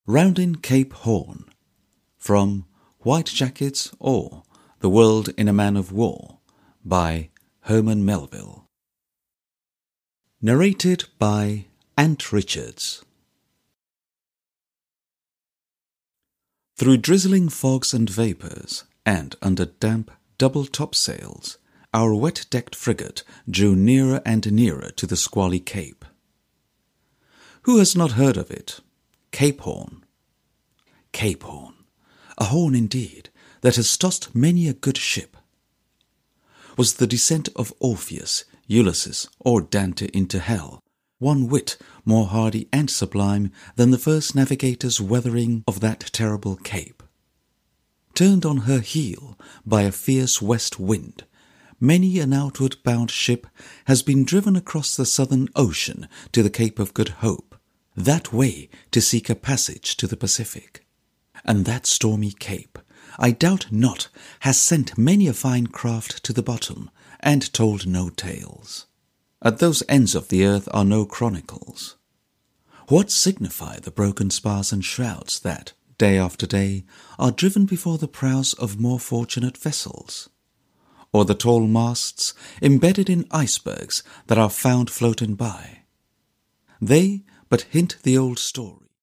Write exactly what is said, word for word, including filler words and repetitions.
Rounding Cape Horn, from White Jackets or The World in a Man of War, by Herman Melville. Narrated by Ant Richards. Through drizzling fogs and vapours, and under damp double topsails, our wet-decked frigate drew nearer and nearer to the squally cape. Who has not heard of it? Cape Horn. Cape Horn, a horn indeed, that has tossed many a good ship. Was the descent of Orpheus, Ulysses, or Dante into hell one whit more hardy and sublime than the first navigator's weathering of that terrible cape? Turned on her heel by a fierce west wind, many an outward-bound ship has been driven across the southern ocean to the Cape of Good Hope, that way to seek a passage to the Pacific. And that stormy cape, I doubt not, has sent many a fine craft to the bottom, and told no tales. At those ends of the earth are no chronicles. What signify the broken spars and shrouds that, day after day, are driven before the prows of more fortunate vessels? Or the tall masts embedded in icebergs that are found floating by? They but hint the old story